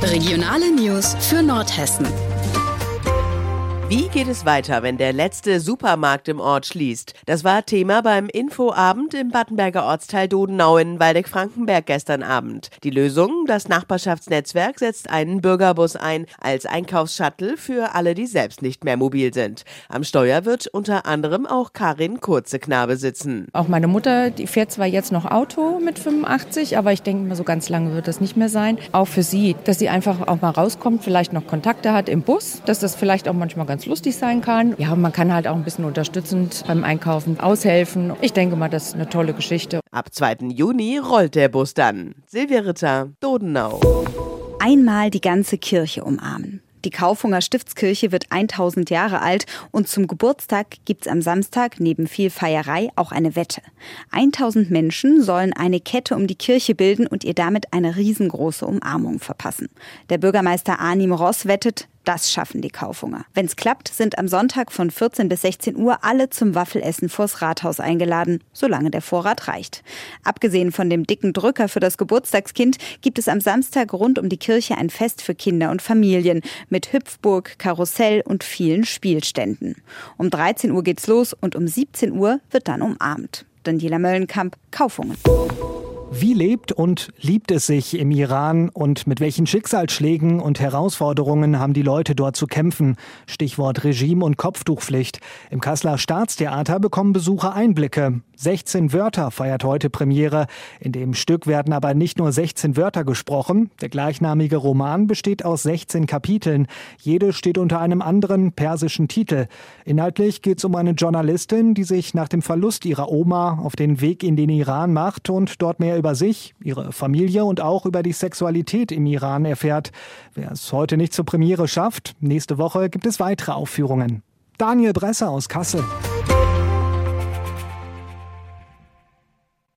Regionale News für Nordhessen. Wie geht es weiter, wenn der letzte Supermarkt im Ort schließt? Das war Thema beim Infoabend im Battenberger Ortsteil Dodenau in Waldeck-Frankenberg gestern Abend. Die Lösung: Das Nachbarschaftsnetzwerk setzt einen Bürgerbus ein als Einkaufsshuttle für alle, die selbst nicht mehr mobil sind. Am Steuer wird unter anderem auch Karin Kurzeknabe sitzen. Auch meine Mutter, die fährt zwar jetzt noch Auto mit 85, aber ich denke mal, so ganz lange wird das nicht mehr sein. Auch für sie, dass sie einfach auch mal rauskommt, vielleicht noch Kontakte hat im Bus, dass das vielleicht auch manchmal ganz lustig sein kann. Ja, man kann halt auch ein bisschen unterstützend beim Einkaufen aushelfen. Ich denke mal, das ist eine tolle Geschichte. Ab 2. Juni rollt der Bus dann. Silvia Ritter, Dodenau. Einmal die ganze Kirche umarmen. Die Kaufunger Stiftskirche wird 1000 Jahre alt und zum Geburtstag gibt's am Samstag neben viel Feierei auch eine Wette. 1000 Menschen sollen eine Kette um die Kirche bilden und ihr damit eine riesengroße Umarmung verpassen. Der Bürgermeister Arnim Ross wettet, das schaffen die Kaufunger. Wenn's klappt, sind am Sonntag von 14 bis 16 Uhr alle zum Waffelessen vors Rathaus eingeladen, solange der Vorrat reicht. Abgesehen von dem dicken Drücker für das Geburtstagskind gibt es am Samstag rund um die Kirche ein Fest für Kinder und Familien mit Hüpfburg, Karussell und vielen Spielständen. Um 13 Uhr geht's los und um 17 Uhr wird dann umarmt. Daniela Möllenkamp, Kaufungen. Wie lebt und liebt es sich im Iran und mit welchen Schicksalsschlägen und Herausforderungen haben die Leute dort zu kämpfen? Stichwort Regime und Kopftuchpflicht. Im Kasseler Staatstheater bekommen Besucher Einblicke. 16 Wörter feiert heute Premiere. In dem Stück werden aber nicht nur 16 Wörter gesprochen. Der gleichnamige Roman besteht aus 16 Kapiteln. Jede steht unter einem anderen persischen Titel. Inhaltlich geht es um eine Journalistin, die sich nach dem Verlust ihrer Oma auf den Weg in den Iran macht und dort mehr über sich, ihre Familie und auch über die Sexualität im Iran erfährt. Wer es heute nicht zur Premiere schafft, nächste Woche gibt es weitere Aufführungen. Daniel Bresser aus Kassel.